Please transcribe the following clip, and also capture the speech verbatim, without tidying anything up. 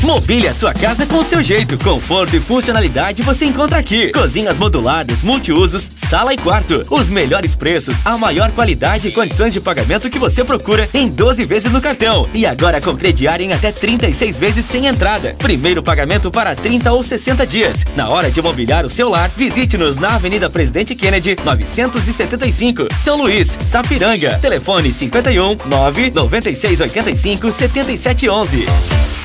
Mobile a sua casa com o seu jeito. Conforto e funcionalidade você encontra aqui. Cozinhas modulares, multiusos, sala e quarto. Os melhores preços, a maior qualidade e condições de pagamento que você procura em doze vezes no cartão. E agora com crediário em até trinta e seis vezes sem entrada. Primeiro pagamento para trinta ou sessenta dias. Na hora de mobiliar o seu lar, visite-nos na Avenida Presidente Kennedy, novecentos e setenta e cinco, São Luís, Sapiranga. Telefone cinquenta e um, nove, noventa e seis, oitenta e cinco, setenta e sete, onze.